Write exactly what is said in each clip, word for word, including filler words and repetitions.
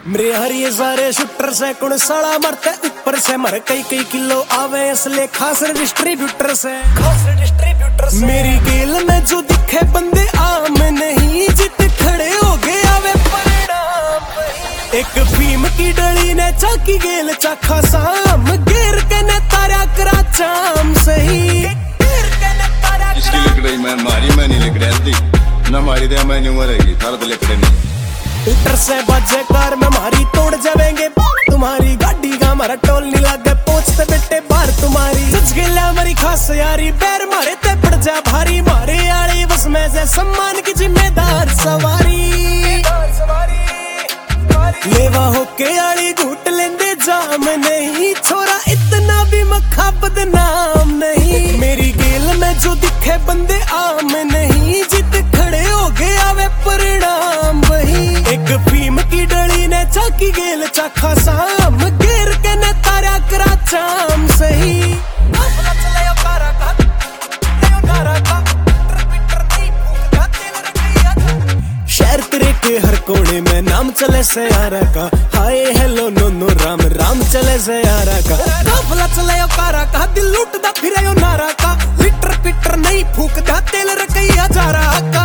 मेरे हर ये सारे शूटर से कौन साला मरते ऊपर से मर कई कई किलो आवे इसलिए खास डिस्ट्रीब्यूटर से खास डिस्ट्रीब्यूटर से मेरी गेल में जो दिखे बंदे आम नहीं जित खड़े हो गए आवे परिणाम। एक भीम की डली ने चाकी गेल चाखा साम गिर के ने तारा करा चाम सही गिर के ने तारा इसकी लिख रही मैं मारी मैं नहीं लिख रही थी ना मारी दे मैं नहीं मरेगी थारा तो लिख रही नहीं ऊपर से बाजे कार में मारी तोड़ जावेंगे तुम्हारी गाड़ी का हमारा टोल नहीं लागे पहुंचते बेटे बाहर तुम्हारी सच गिला हमारी खास यारी पैर मारे ते पड़ जा भारी मारे आली बस में से सम्मान की जिम्मेदार सवारी लेवा होके आली घूट लेंदे जाम नहीं छोरा इतना भी मखा बदनाम नहीं। मेरी गेल में जो दिखे बंदे आम नहीं जित खड़े हो गए आवे परिणाम वही। एक भीम की डली ने चाकी गेल चाखा साम गिर के ने तारा करा चाम सही शहर तेरे के हर कोने में नाम चले से यारा का hi hello no no Ram Ram चले से यारा का काफला चले कारा का दिल लूटदा फिरे यो नारा का लिटर पिटर नहीं फूकदा तेल रकैया जारा का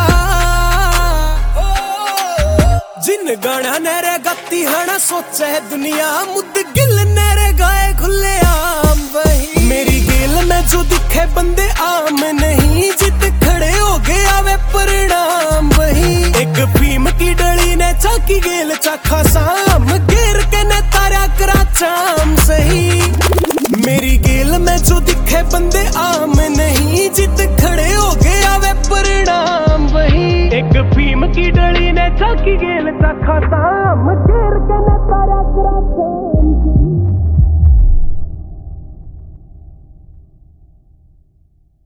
जिन गाना नेरे गत्ती हना सोचे है दुनिया मुद्द गिल नेरे गाए खुले आम वही। मेरी गेल में जो दिखे बंदे आम नहीं जित खड़े हो गए आवे परिणाम वही। एक भीम की डली ने चाकी गेल चाखा साम गिर के ने तारा करा चाम सही। मेरी गेल में जो दिखे बंदे आम नहीं जित खड़े हो गए आवे परिणाम वही। एक भीम की डली ने चाकी गेल चाखा साम